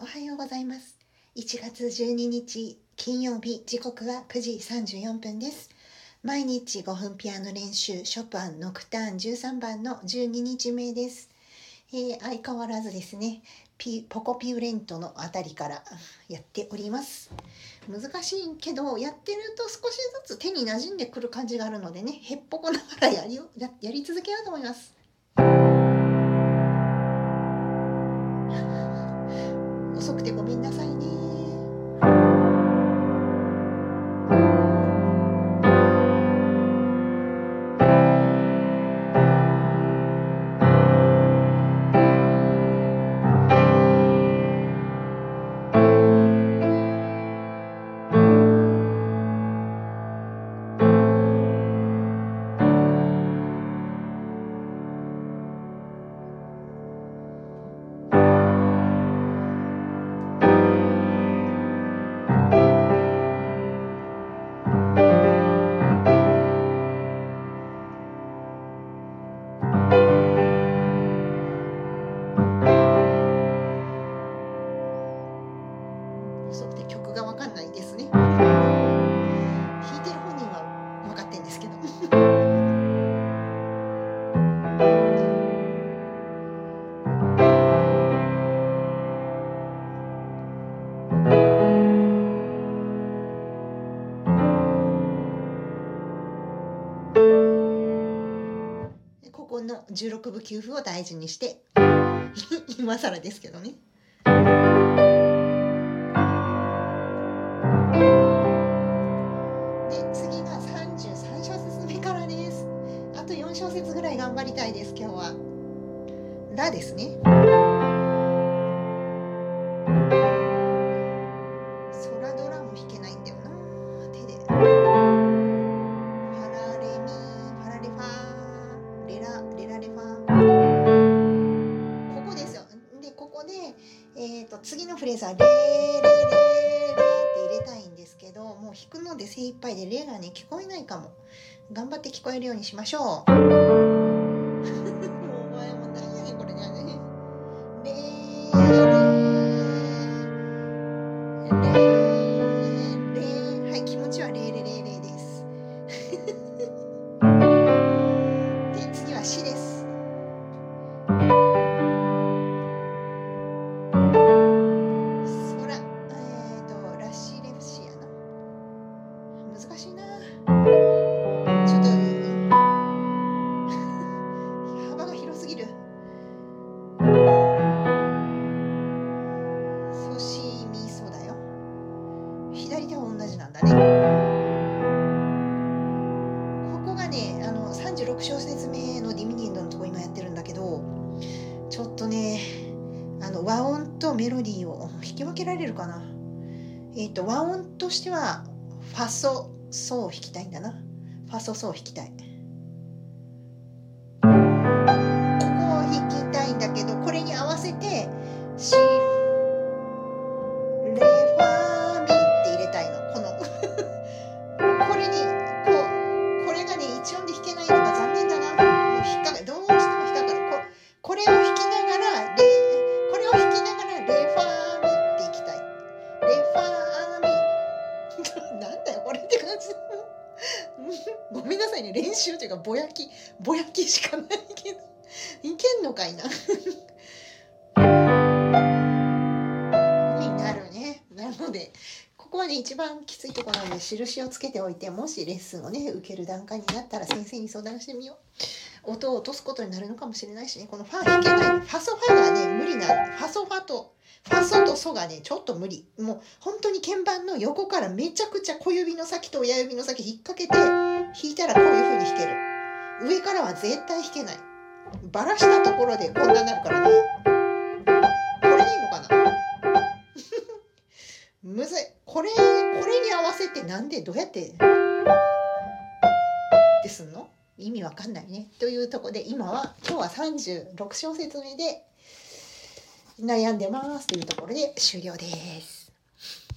おはようございます。1月12日金曜日、時刻は9時34分です。毎日5分ピアノ練習、ショパンノクターン13番の12日目です。相変わらずですね、ポコピュレントのあたりからやっております。難しいけど、やってると少しずつ手に馴染んでくる感じがあるのでね、へっぽこながらやり続けようと思います。遅くてごめんなさいね。遅くて曲が分かんないですね。弾いてる本人は分かってんですけどここの16分9分を大事にして今更ですけどね。次が33小節目からです。あと4小節ぐらい頑張りたいです。今日はラですね。ソラドラも弾けないんだよな、手で。ファラレミファラレファレラレラレファ、ここですよ。でここで、次のフレーズはレレレレって入れたいんですけど、もう弾くので精一杯でレがね聞こえないかも。頑張って聞こえるようにしましょう。もうお前も何やねんこれね。レレはい、気持ちはレレレレです。で次はシです。ソララシレフシやな。難しいな。ちょっと幅が広すぎる。ソシミソだよ。左手は同じなんだね。ここがね、36小節目のディミニエンドのとこ今やってるんだけど、ちょっとね、和音とメロディーを引き分けられるかな。和音としてはファソソを弾きたいんだな。ファソソを弾きたい。ここを弾きたいんだけど、これに合わせてシレファミって入れたいの。これにこれがね一音で弾けないのが残念だな。もうどうしても引っかかる。これを弾きながらレファミっていきたい。レファミなんだよこれって感じ。ごめんなさいね、練習というかぼやきしかないけどいけんのかいなになるね。なのでここはね一番きついところなので印をつけておいて、もしレッスンをね受ける段階になったら先生に相談してみよう。音を落とすことになるのかもしれないしね。このファ弾けない、ファソファがね無理な、ファソとソがねちょっと無理。もう本当に鍵盤の横からめちゃくちゃ小指の先と親指の先引っ掛けて弾いたらこういう風に弾ける。上からは絶対弾けない。バラしたところでこんなになるからね。これでいいのかなむずい。これに合わせてなんでどうやってですんの？意味わかんないね。というところで今日は36小節目で悩んでますというところで終了です。